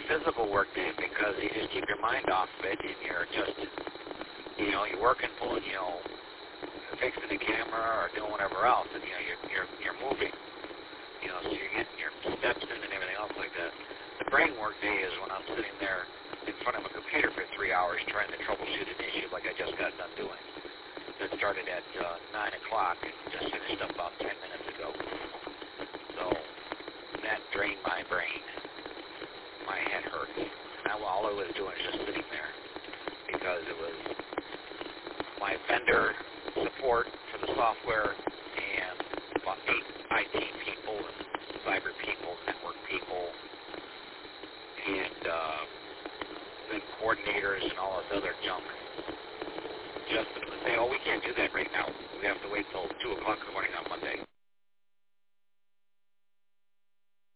physical work day because you just keep your mind off of it, and you're just, you're working, pulling, fixing the camera or doing whatever else, and you're moving, so you're getting your steps in and everything else like that. The brain work day is when I'm sitting there in front of a computer for 3 hours trying to troubleshoot an issue like I just got done doing. That started at 9 o'clock and just finished up about 10 minutes ago. So that drained my brain. My head hurts. And all I was doing is just sitting there because it was my vendor support for the software and about 8 IT people and cyber people, network people, and then coordinators and all this other junk. Justin would say, oh, we can't do that right now. We have to wait till 2 o'clock in the morning on Monday.